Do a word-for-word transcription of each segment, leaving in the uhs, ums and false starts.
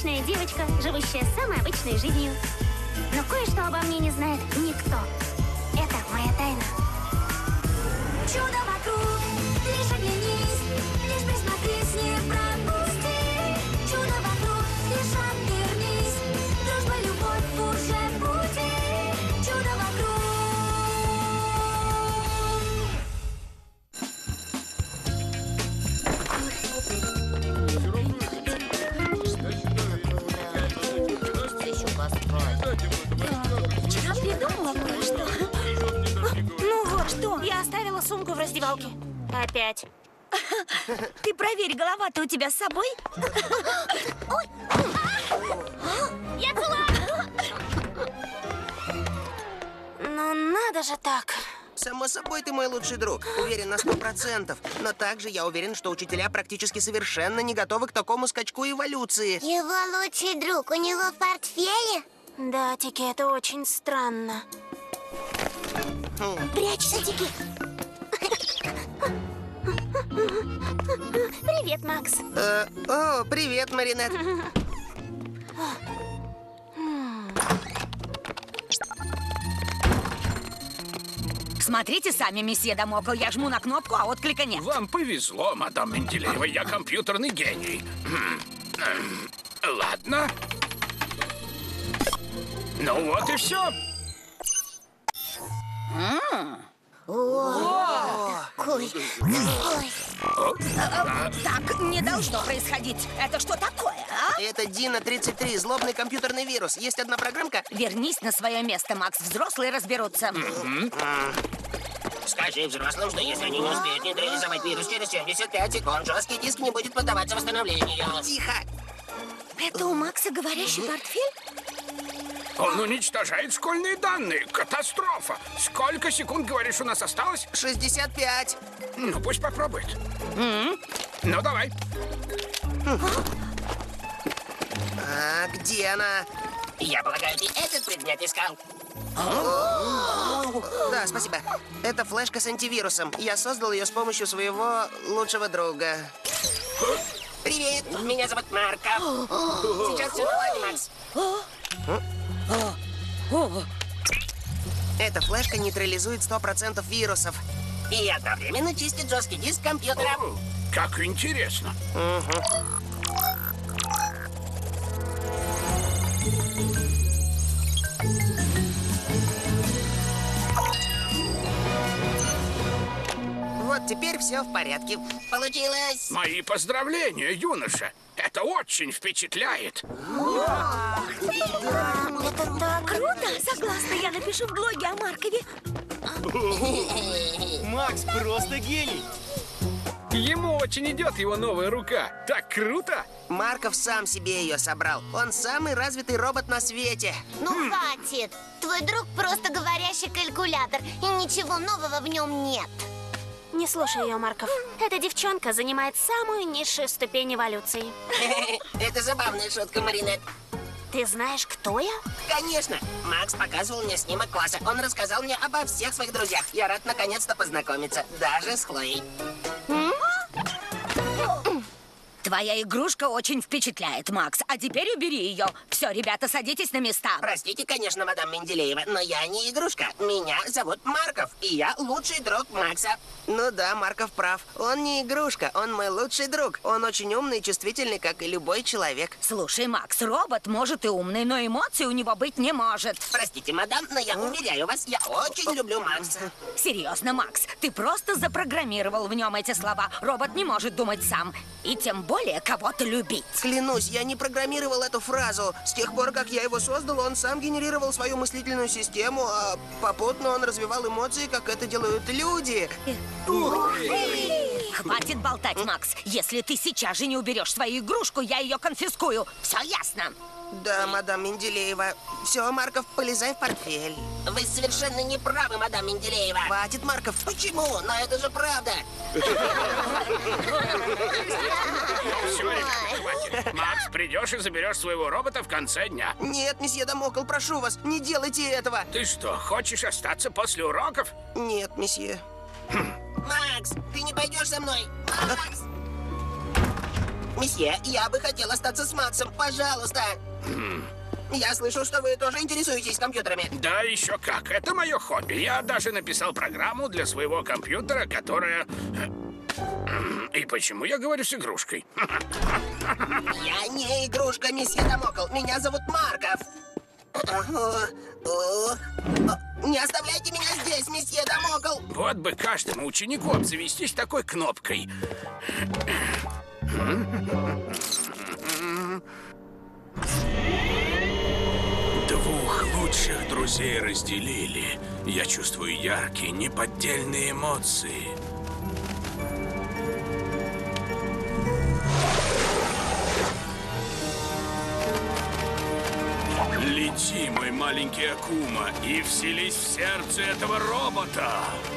обычная девочка, живущая самой обычной жизнью. Но кое-что обо мне не знает никто. Это моя тайна. Чудо вокруг, лишь оглянись, лишь присмотрись, не пропусти. Чудо вокруг, лишь обернись, дружба, любовь уже в пути. Чудо вокруг. Я придумала кое-что. Ну вот что, я оставила сумку в раздевалке. Опять. Ты проверь, голова-то у тебя с собой? Я цела! Ну надо же так. Само собой, ты мой лучший друг. Уверен на сто процентов. Но также я уверен, что учителя практически совершенно не готовы к такому скачку эволюции. Его лучший друг у него в портфеле? Да, Тики, это очень странно. Прячься, Тики. Привет, Макс. Э, о, привет, Маринет. Смотрите сами, месье Дамокл, я жму на кнопку, а отклика нет. Вам повезло, мадам Менделеева, я компьютерный гений. Ладно. Ну вот и все. Ой, ой. Так не должно происходить. Это что такое, а? Это Дина тридцать три, злобный компьютерный вирус. Есть одна программка. Вернись на свое место, Макс. Взрослые разберутся. Скажи взрослым, что если они не успеют нейтрализовать вирус через семьдесят пять секунд, жесткий диск не будет поддаваться восстановлению. Тихо. Это у Макса говорящий портфель? Он уничтожает школьные данные. Катастрофа. Сколько секунд, говоришь, у нас осталось? шестьдесят пять. Ну, пусть попробует. Ну, давай. А где она? Я полагаю, ты этот предмет искал. Да, спасибо. Это флешка с антивирусом. Я создал ее с помощью своего лучшего друга. Привет, меня зовут Марков. Сейчас все наладим, Макс. Эта флешка нейтрализует сто процентов вирусов. И одновременно чистит жесткий диск компьютера. Как интересно. Вот теперь все в порядке. Получилось. Мои поздравления, юноша. Это очень впечатляет. Это так круто! Согласна, я напишу в блоге о Маркове. Макс просто гений! Ему очень идет его новая рука. Так круто! Марков сам себе ее собрал. Он самый развитый робот на свете. Ну хватит. Твой друг просто говорящий калькулятор, и ничего нового в нем нет. Не слушай ее, Марков. Эта девчонка занимает самую низшую ступень эволюции. Это забавная шутка, Маринет. Ты знаешь, кто я? Конечно. Макс показывал мне снимок класса. Он рассказал мне обо всех своих друзьях. Я рад наконец-то познакомиться. Даже с Хлоей. Твоя игрушка очень впечатляет, Макс. А теперь убери ее. Все, ребята, садитесь на места. Простите, конечно, мадам Менделеева, но я не игрушка. Меня зовут Марков, и я лучший друг Макса. Ну да, Марков прав. Он не игрушка, он мой лучший друг. Он очень умный и чувствительный, как и любой человек. Слушай, Макс, робот может и умный, но эмоций у него быть не может. Простите, мадам, но я уверяю вас, я очень люблю Макса. Серьезно, Макс, ты просто запрограммировал в нем эти слова. Робот не может думать сам. И тем более кого-то любить. Клянусь, я не программировал эту фразу. С тех пор, как я его создал, он сам генерировал свою мыслительную систему, а попутно он развивал эмоции, как это делают люди. Хватит болтать, Макс. Если ты сейчас же не уберешь свою игрушку, я ее конфискую. Все ясно? Да, мадам Менделеева. Все, Марков, полезай в портфель. Вы совершенно не правы, мадам Менделеева. Хватит, Марков. Почему? Но это же правда. Все, ребята, хватит. Макс, придешь и заберешь своего робота в конце дня. Нет, месье Дамокл, прошу вас, не делайте этого. Ты что, хочешь остаться после уроков? Нет, месье. Макс, ты не пойдешь со мной? Макс! Месье, я бы хотел остаться с Максом, пожалуйста. Я слышал, что вы тоже интересуетесь компьютерами. Да, еще как. Это мое хобби. Я даже написал программу для своего компьютера, которая... И почему я говорю с игрушкой? Я не игрушка, месье Дамокл. Меня зовут Марков. Не оставляйте меня здесь, месье Дамокл. Вот бы каждому ученику обзавестись такой кнопкой. Двух лучших друзей разделили. Я чувствую яркие, неподдельные эмоции. Лети, мой маленький Акума, и вселись в сердце этого робота.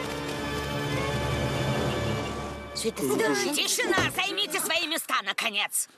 Тишина! Займите свои места, наконец!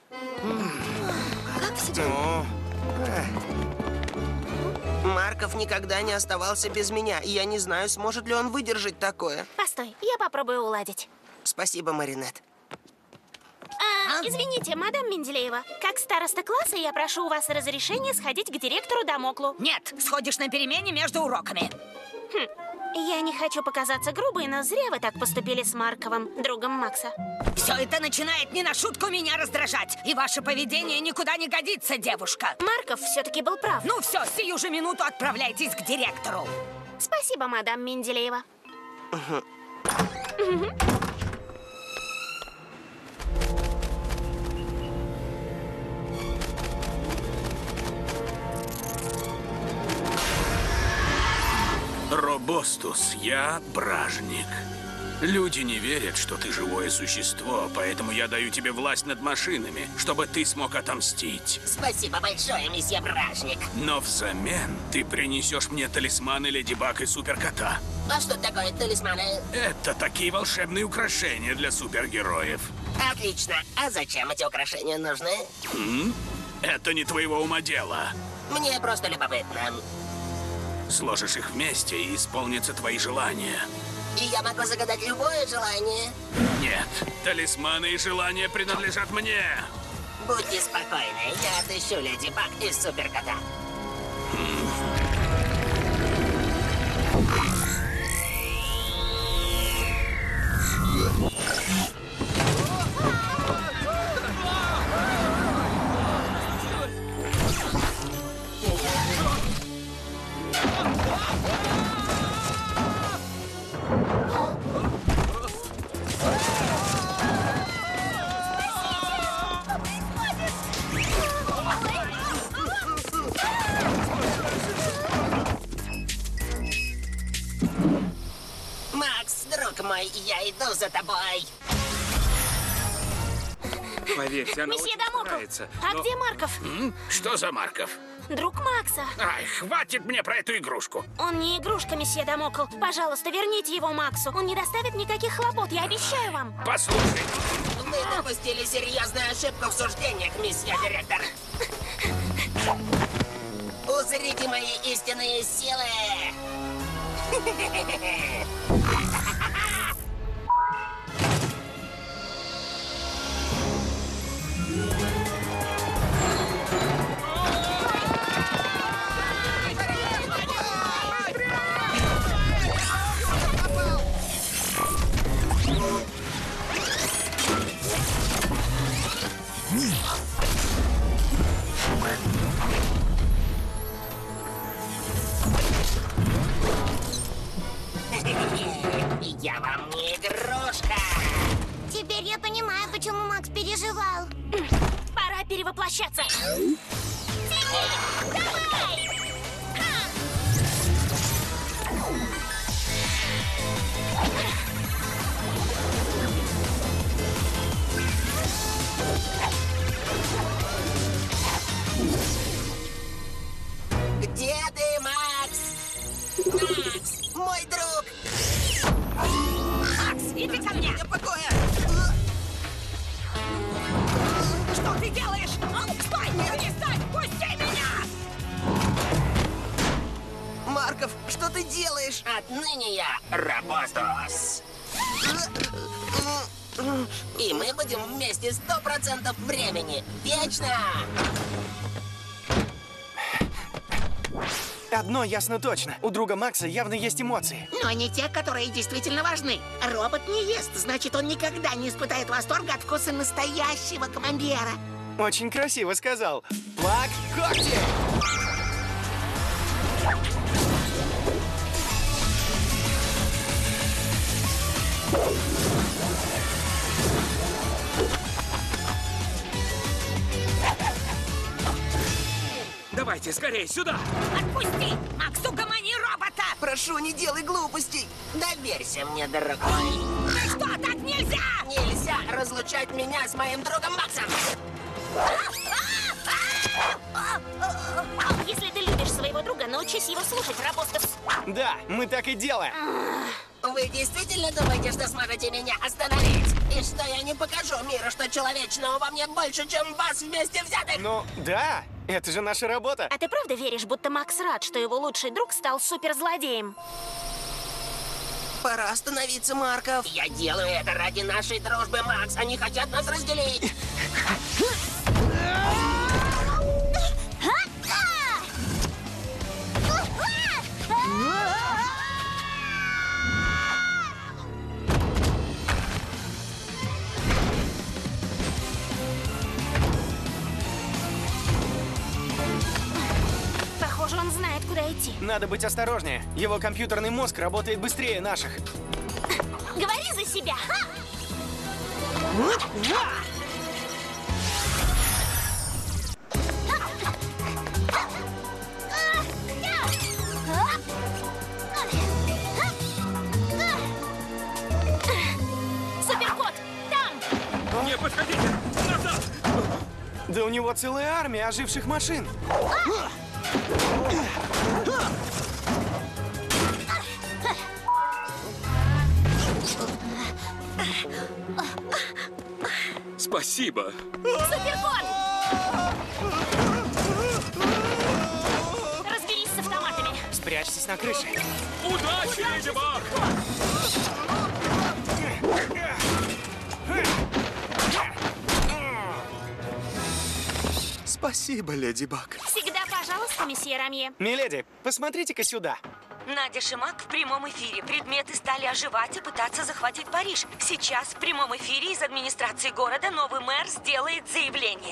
Марков никогда не оставался без меня, и я не знаю, сможет ли он выдержать такое. Постой, я попробую уладить. Спасибо, Маринет. А, извините, мадам Менделеева, как староста класса я прошу у вас разрешения сходить к директору Дамоклу. Нет, сходишь на перемене между уроками. Хм, я не хочу показаться грубой, но зря вы так поступили с Марковым, другом Макса. Все это начинает не на шутку меня раздражать. И ваше поведение никуда не годится, девушка. Марков все-таки был прав. Ну все, сию же минуту отправляйтесь к директору. Спасибо, мадам Менделеева. Робостус, я бражник. Люди не верят, что ты живое существо, поэтому я даю тебе власть над машинами, чтобы ты смог отомстить. Спасибо большое, месье Бражник. Но взамен ты принесешь мне талисманы Леди Баг и Суперкота. А что такое талисманы? Это такие волшебные украшения для супергероев. Отлично. А зачем эти украшения нужны? М? Это не твоего ума дело. Мне просто любопытно. Сложишь их вместе, и исполнятся твои желания. И я могу загадать любое желание. Нет, талисманы и желания принадлежат мне. Будьте спокойны, я отыщу Леди Баг и Суперкота. Макс, друг мой, я иду за тобой. Поверьте, она Месье очень Дамокл, старается. а но- где Марков? М? Что за Марков? Друг Макса. Ай, хватит мне про эту игрушку. Он не игрушка, месье Дамокл. Пожалуйста, верните его Максу. Он не доставит никаких хлопот, я обещаю вам. Послушай, Вы допустили серьезную ошибку в суждениях, месье директор. Узрите мои истинные силы. Я вам не игрушка. Теперь я понимаю, почему Макс переживал. Пора перевоплощаться. Давай! Где ты, Макс? Макс, мой друг. Макс, иди ко мне! Покоя. Что ты делаешь? А, стой! Перестань! Пусти меня! Марков, что ты делаешь? Отныне я Робостус. И мы будем вместе сто процентов времени. Вечно! Одно ясно точно. У друга Макса явно есть эмоции. Но не те, которые действительно важны. Робот не ест, значит, он никогда не испытает восторга от вкуса настоящего камамбера. Очень красиво сказал. Плак когти! Давайте, скорее, сюда! Отпусти! Макс, угомони робота! Прошу, не делай глупостей. Доверься мне, дорогой. Ты что, так нельзя! Нельзя разлучать меня с моим другом Максом. Если ты любишь своего друга, научись его слушать, Робостус. Да, мы так и делаем. Вы действительно думаете, что сможете меня остановить? И что я не покажу миру, что человечного во мне больше, чем вас вместе взятых? Ну, да, это же наша работа. А ты правда веришь, будто Макс рад, что его лучший друг стал суперзлодеем? Пора остановиться, Марков. Я делаю это ради нашей дружбы, Макс. Они хотят нас разделить. Похоже, он знает, куда идти. Надо быть осторожнее. Его компьютерный мозг работает быстрее наших. Говори за себя. Суперкот, там! Не подходите! Назад! Да у него целая армия оживших машин. Спасибо. Суперкот! Разберись с автоматами. Спрячьтесь на крыше. Удачи, Леди Баг! Спасибо, Леди Баг. Всегда пожалуйста, месье Рамье. Миледи, посмотрите-ка сюда. Надя Шимак в прямом эфире. Предметы стали оживать и пытаться захватить Париж. Сейчас в прямом эфире из администрации города новый мэр сделает заявление.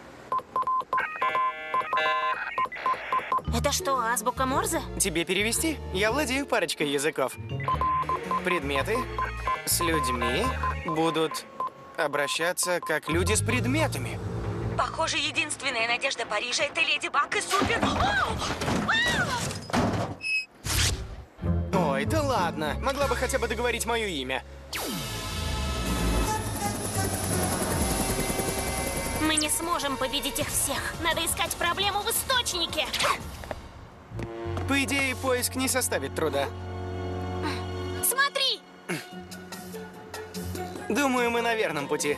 Это что, азбука Морзе? Тебе перевести? Я владею парочкой языков. Предметы с людьми будут обращаться как люди с предметами. Похоже, единственная надежда Парижа — это Леди Баг и Супер... Ой, да ладно. Могла бы хотя бы договорить мое имя. Мы не сможем победить их всех. Надо искать проблему в источнике. По идее, поиск не составит труда. Смотри! Думаю, мы на верном пути.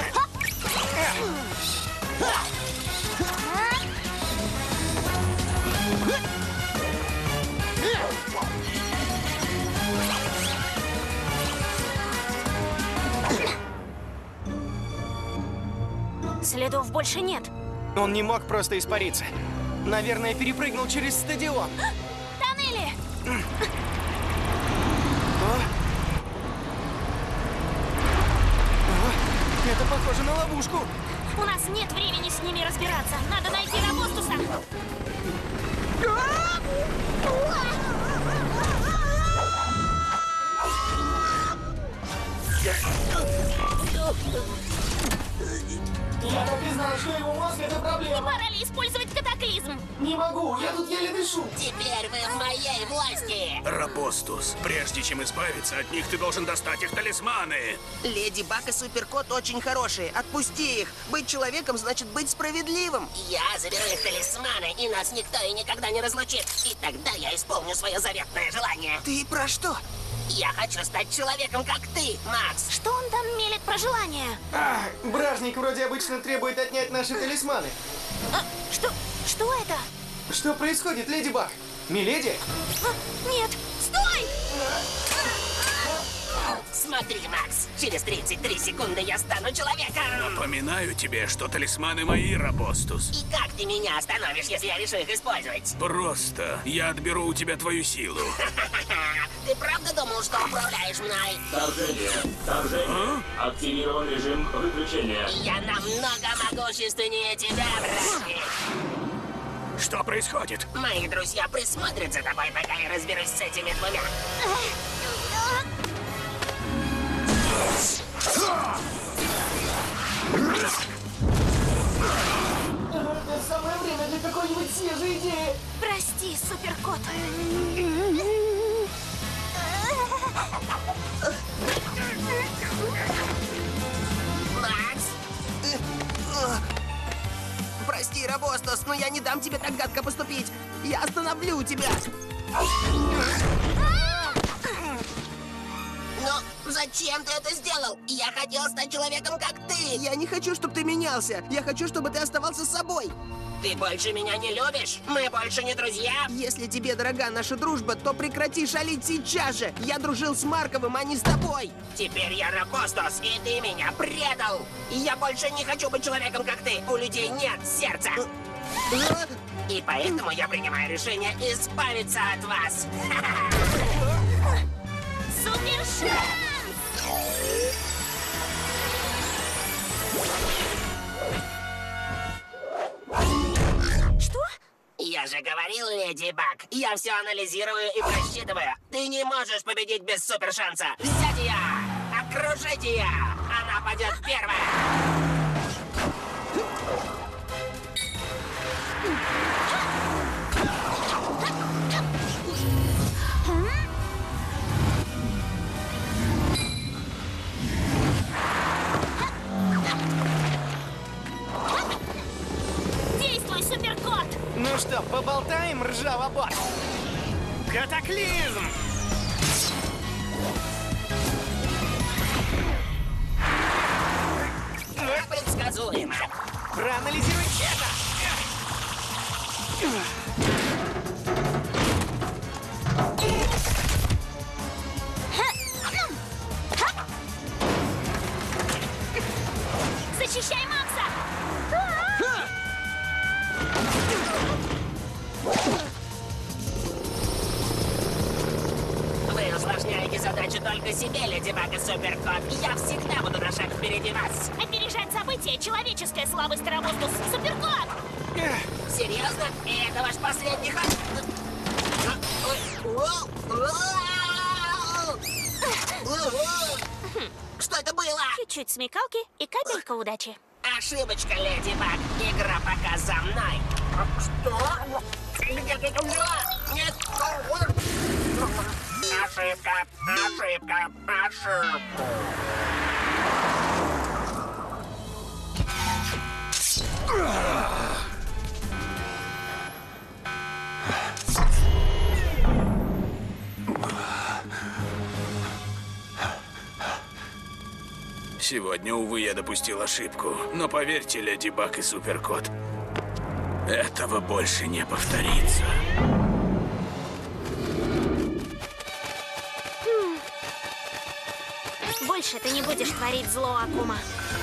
Следов больше нет. Он не мог просто испариться. Наверное, перепрыгнул через стадион. Тоннели! О. О, это похоже на ловушку. У нас нет времени с ними разбираться. Надо найти Робостуса. Я так и знал, что его мозг — это Не проблема. пора ли использовать катаклизм? Не могу, я тут еле дышу. Теперь вы в моей власти. Робостус, прежде чем избавиться от них, ты должен достать их талисманы. Леди Баг и Суперкот очень хорошие. Отпусти их. Быть человеком значит быть справедливым. Я заберу их талисманы, и нас никто и никогда не разлучит. И тогда я исполню свое заветное желание. Ты про что? Я хочу стать человеком, как ты, Макс. Что он там мелет про желание? А, бражник вроде обычно требует отнять наши талисманы. А, что? Что это? Что происходит, Леди Баг? Миледи? А, нет! Стой! Смотри, Макс, через тридцать три секунды я стану человеком. Напоминаю тебе, что талисманы мои, Робостус. И как ты меня остановишь, если я решу их использовать? Просто я отберу у тебя твою силу. Ты правда думал, что управляешь мной? Вторжение. Вторжение. Активирован режим выключения. Я намного могущественнее тебя, братик. Что происходит? Мои друзья присмотрят за тобой, пока я разберусь с этими двумя. Самое время для какой-нибудь свежей идеи. Прости, суперкот. Макс? Прости, Робостус, но я не дам тебе так гадко поступить. Я остановлю тебя. Ну, зачем ты это сделал? Я хотел стать человеком, как ты. Я не хочу, чтобы ты менялся. Я хочу, чтобы ты оставался собой. Ты больше меня не любишь? Мы больше не друзья? Если тебе дорога наша дружба, то прекрати шалить сейчас же. Я дружил с Марковым, а не с тобой. Теперь я Робостус, и ты меня предал. И я больше не хочу быть человеком, как ты. У людей нет сердца. И поэтому я принимаю решение избавиться от вас. Супер шанс! Что? Я же говорил, Леди Баг, я все анализирую и просчитываю. Ты не можешь победить без супершанса. Взять ее! Окружить ее! Она пойдет первая! Действуй, суперкот! Ну что, поболтаем, ржавобот? Катаклизм! Предсказуемо. Проанализируй это! Защищай Макса! Вы усложняете задачу только себе, Леди Баг и Суперкот. Я всегда буду на шаг впереди вас. Опережать события — человеческая слабость, Робостус. Суперкот! Серьезно? И это ваш последний ход? Что это было? Чуть-чуть смекалки и капелька удачи. Ошибочка, Леди Баг. Игра пока за мной. Что? Где ты это взяла? Нет. Ошибка, ошибка, ошибка. Сегодня, увы, я допустил ошибку. Но поверьте, Леди Баг и Суперкот, этого больше не повторится. Больше ты не будешь творить зло, Акума.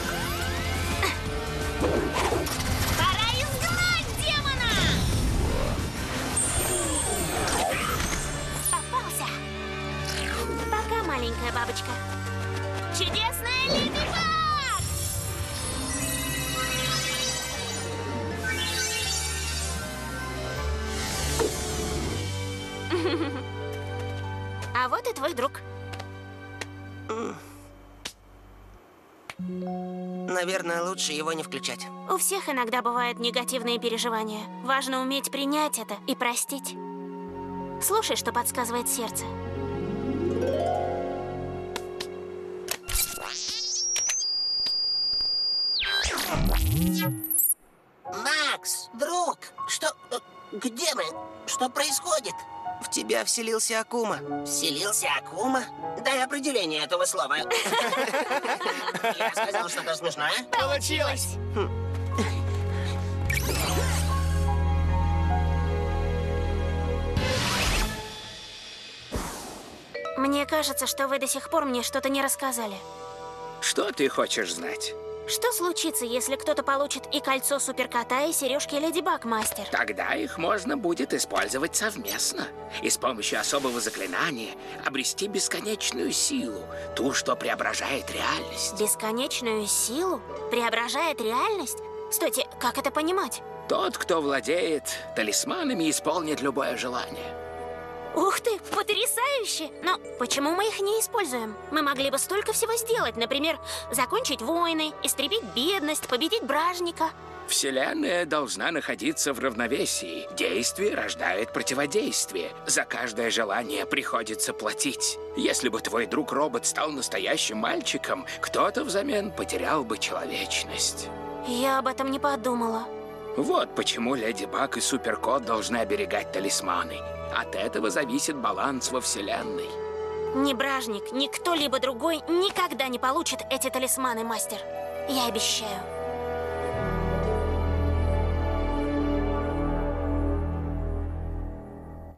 Пора изгнать демона! Попался. Пока, маленькая бабочка. Чудесная Леди Баг! А вот и твой друг. Наверное, лучше его не включать. У всех иногда бывают негативные переживания. Важно уметь принять это и простить. Слушай, что подсказывает сердце. Макс, друг, что... Где мы? Что происходит? В тебя вселился Акума. Вселился Акума? Дай определение этого слова. Я сказал что-то смешное? Получилось! Мне кажется, что вы до сих пор мне что-то не рассказали. Что ты хочешь знать? Что случится, если кто-то получит и кольцо Суперкота, и сережки Леди Баг, мастер? Тогда их можно будет использовать совместно. И с помощью особого заклинания обрести бесконечную силу. Ту, что преображает реальность. Бесконечную силу? Преображает реальность? Стойте, как это понимать? Тот, кто владеет талисманами, исполнит любое желание. Ух ты, потрясающе! Но почему мы их не используем? Мы могли бы столько всего сделать. Например, закончить войны, истребить бедность, победить бражника. Вселенная должна находиться в равновесии. Действие рождает противодействие. За каждое желание приходится платить. Если бы твой друг-робот стал настоящим мальчиком, кто-то взамен потерял бы человечность. Я об этом не подумала. Вот почему Леди Баг и Суперкот должны оберегать талисманы. От этого зависит баланс во Вселенной. Ни Бражник, ни кто-либо другой никогда не получит эти талисманы, мастер. Я обещаю.